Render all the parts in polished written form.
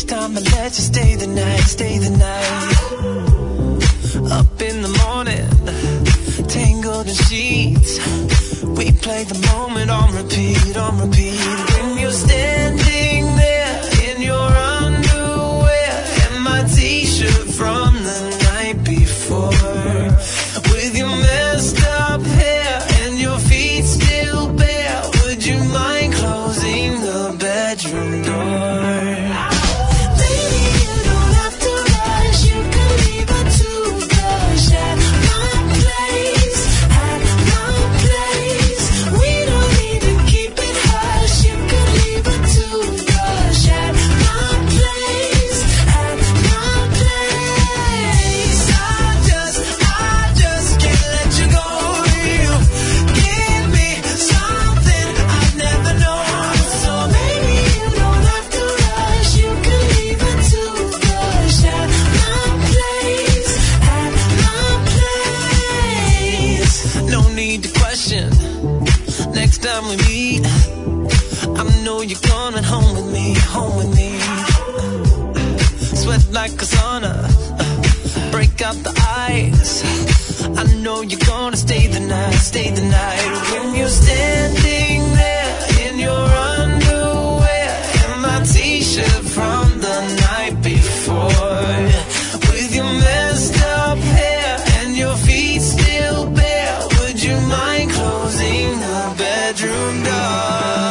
Each time I let you stay the night, stay the night. Up in the morning, tangled in sheets. We play the moment on repeat, on repeat. When you're standing there in your underwear and my t-shirt from the night before, with your messed up hair and your feet still bare, would you mind closing the bedroom door? Next time we meet, I know you're coming home with me, home with me. Sweat like a sauna, break out the ice. I know you're gonna stay the night, stay the night. When you're standing there in your underwear and my t-shirt from the night before, with your messed up hair and your feet still bare, would you mind closing the bedroom door?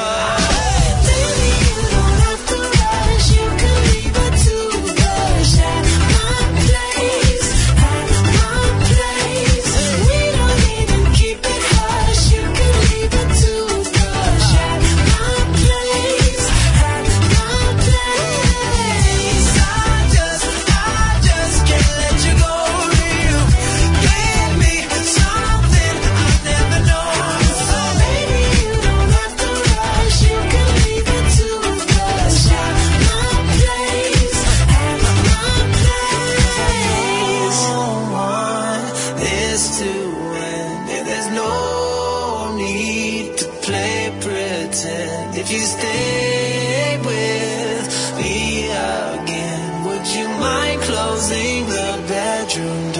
If you stay with me again, would you mind closing the bedroom